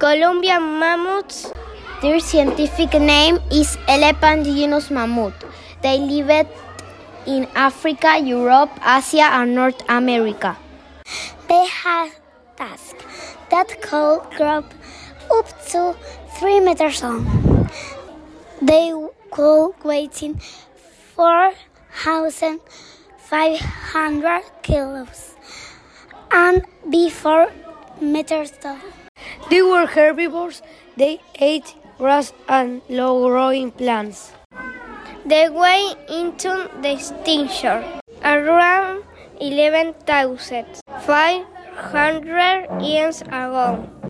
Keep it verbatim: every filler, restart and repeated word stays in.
Columbian mammoths. Their scientific name is Elephant genus Mammoth. They live in Africa, Europe, Asia, and North America. They have tusks that could grow up to three meters long. They could weigh four thousand five hundred kilos and be four meters tall. They were herbivores. They ate grass and low-growing plants. They went into extinction around eleven thousand five hundred years ago.